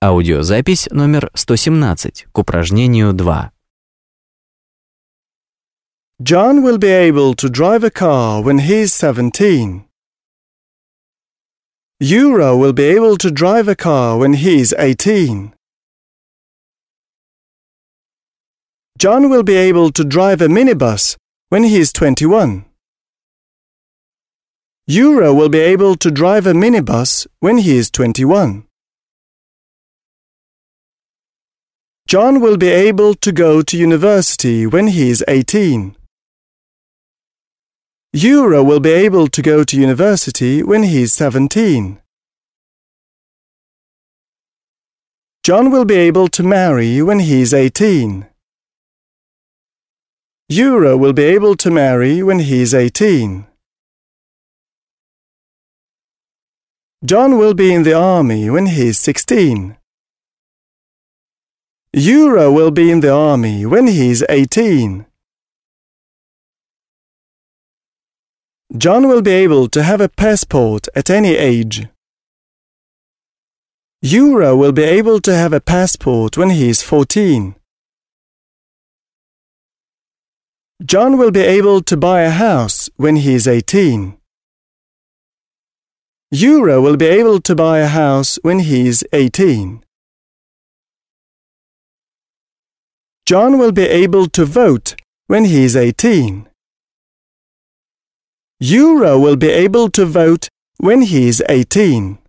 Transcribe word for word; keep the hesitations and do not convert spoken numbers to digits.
Аудиозапись номер сто семнадцать к упражнению два. John will be able to drive a car when he is seventeen. Euro will be able to drive a car when he is eighteen. John will be able to drive a minibus when he is twenty-one. Euro will be able to drive a minibus when he is twenty-one. John will be able to go to university when he is eighteen. Euro will be able to go to university when he is seventeen. John will be able to marry when he is eighteen. Euro will be able to marry when he is eighteen. John will be in the army when he is sixteen. Euro will be in the army when he is eighteen. John will be able to have a passport at any age. Euro will be able to have a passport when he is fourteen. John will be able to buy a house when he is eighteen. Euro will be able to buy a house when he is eighteen. John will be able to vote when he is eighteen. Euro will be able to vote when he is eighteen.